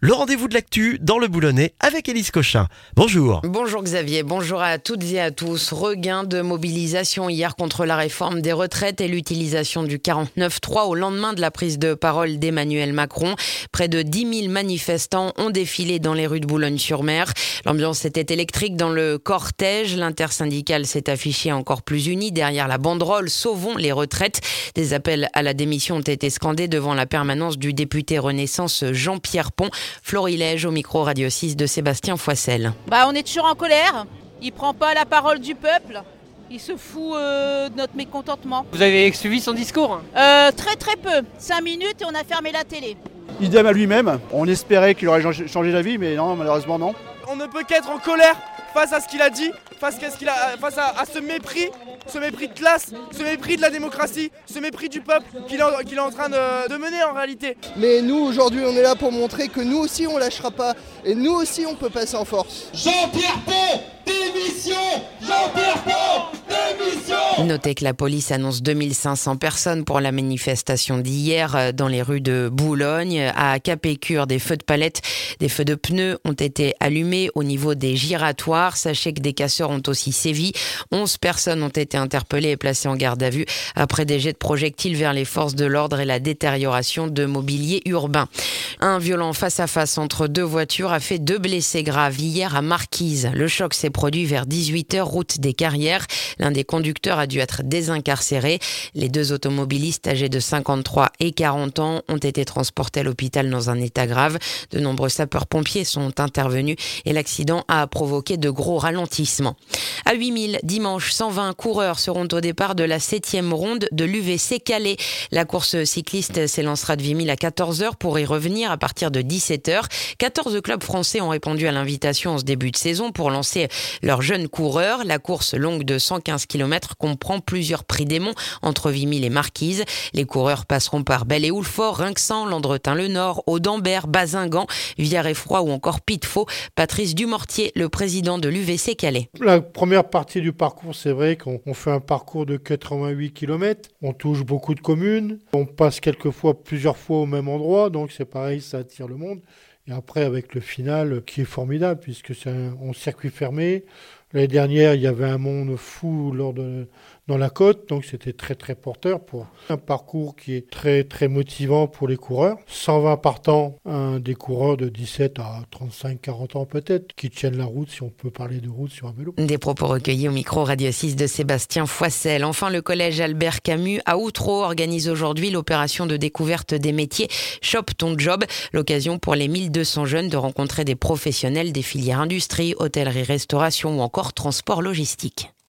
Le rendez-vous de l'actu dans le Boulonnais avec Élise Cochin. Bonjour. Bonjour Xavier, bonjour à toutes et à tous. Regain de mobilisation hier contre la réforme des retraites et l'utilisation du 49.3 au lendemain de la prise de parole d'Emmanuel Macron. Près de 10 000 manifestants ont défilé dans les rues de Boulogne-sur-Mer. L'ambiance était électrique dans le cortège. L'intersyndicale s'est affichée encore plus unie derrière la banderole « Sauvons les retraites ». Des appels à la démission ont été scandés devant la permanence du député Renaissance Jean-Pierre Pont. Florilège au micro Radio 6 de Sébastien Foissel. On est toujours en colère. Il prend pas la parole du peuple. Il se fout de notre mécontentement. Vous avez suivi son discours ? Très très peu. 5 minutes et on a fermé la télé. Idem à lui-même. On espérait qu'il aurait changé d'avis, mais non, malheureusement non. On ne peut qu'être en colère face à ce qu'il a dit, face à ce mépris de classe, ce mépris de la démocratie, ce mépris du peuple qu'il est en train de mener en réalité. Mais nous, aujourd'hui, on est là pour montrer que nous aussi, on lâchera pas. Et nous aussi, on peut passer en force. Jean-Pierre Pont, démission! Jean-Pierre Pont, démission! Notez que la police annonce 2500 personnes pour la manifestation d'hier dans les rues de Boulogne. À Capécure, des feux de palettes, des feux de pneus ont été allumés au niveau des giratoires. Sachez que des casseurs ont aussi sévi. 11 personnes ont été interpellées et placées en garde à vue après des jets de projectiles vers les forces de l'ordre et la détérioration de mobilier urbain. Un violent face-à-face entre deux voitures a fait 2 blessés graves hier à Marquise. Le choc s'est produit vers 18h, route des Carrières. L'un des conducteurs a dû être désincarcéré. Les 2 automobilistes âgés de 53 et 40 ans ont été transportés à l'hôpital dans un état grave. De nombreux sapeurs-pompiers sont intervenus et l'accident a provoqué de gros ralentissements. À 8000, dimanche, 120 coureurs seront au départ de la 7e ronde de l'UVC Calais. La course cycliste s'élancera de 8000 à 14h pour y revenir à partir de 17h. 14 clubs français ont répondu à l'invitation en ce début de saison pour lancer leurs jeunes coureurs. La course longue de 115 km comprend plusieurs prix des monts entre 8000 et Marquise. Les coureurs passeront par Belle-et-Houlfort, Rinxan, Landretin-le-Nord, Audembert, Bazingan, Villars-et-Froid ou encore Pitefaux. Patrice Dumortier, le président de l'UVC Calais. La première partie du parcours, c'est vrai qu'on fait un parcours de 88 km. On touche beaucoup de communes. On passe plusieurs fois au même endroit. Donc c'est pareil, ça attire le monde. Et après, avec le final qui est formidable, puisque c'est en circuit fermé. L'année dernière, il y avait un monde fou dans la côte, donc c'était très très porteur pour un parcours qui est très très motivant pour les coureurs. 120 partants, des coureurs de 17 à 35-40 ans peut-être, qui tiennent la route, si on peut parler de route sur un vélo. Des propos recueillis au micro Radio 6 de Sébastien Foissel. Enfin, le collège Albert Camus à Outreau organise aujourd'hui l'opération de découverte des métiers Chope ton job, l'occasion pour les 1200 jeunes de rencontrer des professionnels des filières industrie, hôtellerie, restauration ou encore transport logistique.